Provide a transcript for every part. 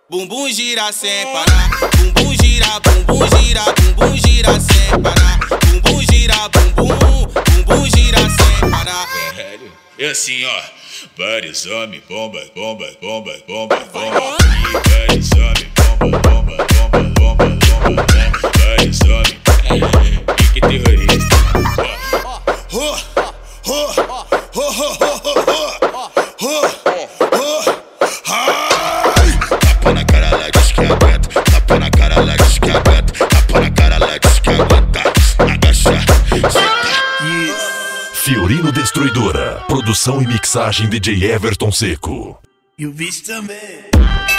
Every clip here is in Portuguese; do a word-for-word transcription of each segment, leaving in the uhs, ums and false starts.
Bumbum gira sem parar, bumbum gira, bumbum gira, bumbum gira sem parar, bumbum gira, bumbum, bumbum gira sem parar. Velho, é assim ó, vários homens, bomba, bomba, bomba, bomba, bomba, vários homens, bomba, bomba, bomba, bomba, bomba, vários homens, pique terrorista. Ho, ho, ho, ho, ho, ho, ho, ho. Tapa na cara, ela diz que aguenta. Tapa na cara, ela diz que aguenta. Tapa na cara, ela diz que aguenta. Agacha, senta. Fiorino Destruidora. Produção e mixagem D J Everton Seco. E o bicho também.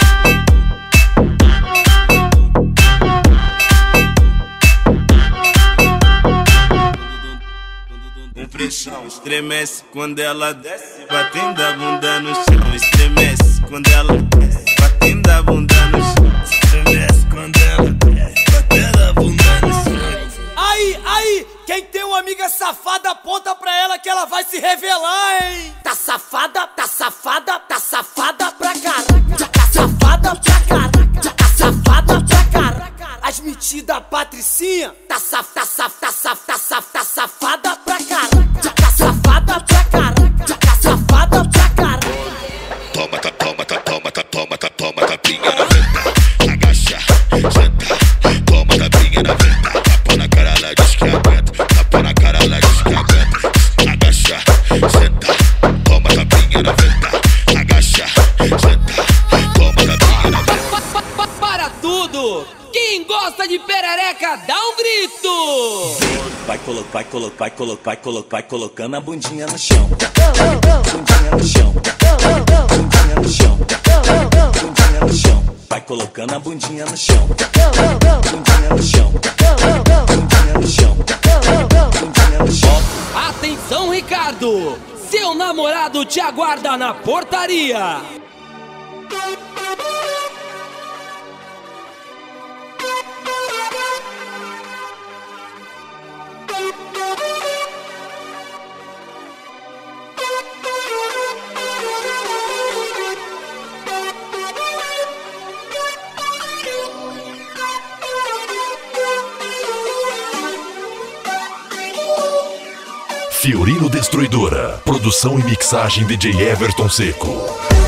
Pressão estremece quando ela desce, batendo a bunda no chão. Estremece quando ela desce, batendo a bunda no chão. Estremece quando ela desce, batendo a bunda no chão. Aí, aí, quem tem uma amiga safada, aponta pra ela que ela vai se revelar, hein? Tá safada, tá safada, tá safada pra caralho. Tá safada pra caralho, tá safada pra caralho. As metidas patricinha, tá saf, tá saf, tá saf, tá saf, tá safada pra caralho. Tá safada pra caralho, tá safada pra caralho. Toma, tá, toma, tá, toma, tá, toma, tá, toma, tapinha na venta. Agacha, senta. Toma, tapinha na venta. Tapa na cara, ela diz que aguenta. Tapa na cara, ela diz que aguenta. Agacha, senta. Toma, tapinha na venta. Agacha, senta. Toma, tapinha na venta. Para tudo! Quem gosta de perereca, dá um grito! Vai colo, vai colo, vai colo, vai colo, vai colocando a bundinha no chão. Bundinha no chão. Bundinha no chão. Bundinha no chão. Vai colocando a bundinha no chão. Bundinha no chão. Bundinha no chão. Bundinha no chão. Atenção, Ricardo! Seu namorado te aguarda na portaria! Fiorino Destruidora. Produção e mixagem D J Everton Seco.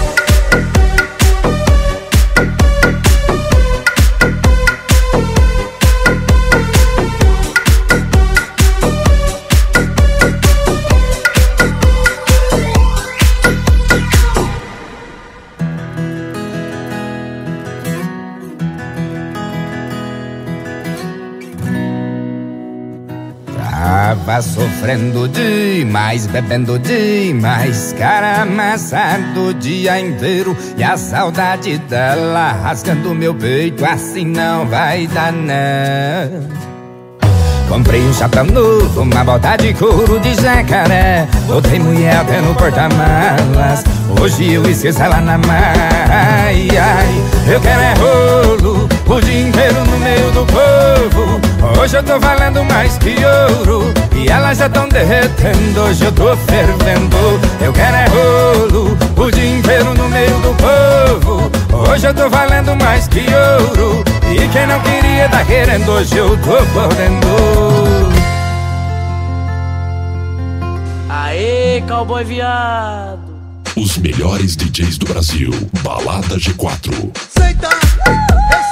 Tava sofrendo demais, bebendo demais, cara amassado o dia inteiro. E a saudade dela rasgando meu peito, assim não vai dar não. Comprei um chapéu novo, uma bota de couro de jacaré. Botei mulher até no porta-malas, hoje eu esqueço ela na maia. Ai, ai, eu quero é rolo, o dia inteiro no meio do povo. Hoje eu tô valendo mais que ouro, e elas já tão derretendo, hoje eu tô fervendo. Eu quero é rolo, o dia inteiro no meio do povo. Hoje eu tô valendo mais que ouro, e quem não queria tá querendo, hoje eu tô podendo. Aê, cowboy viado! Os melhores D Js do Brasil. Balada G quatro. Senta,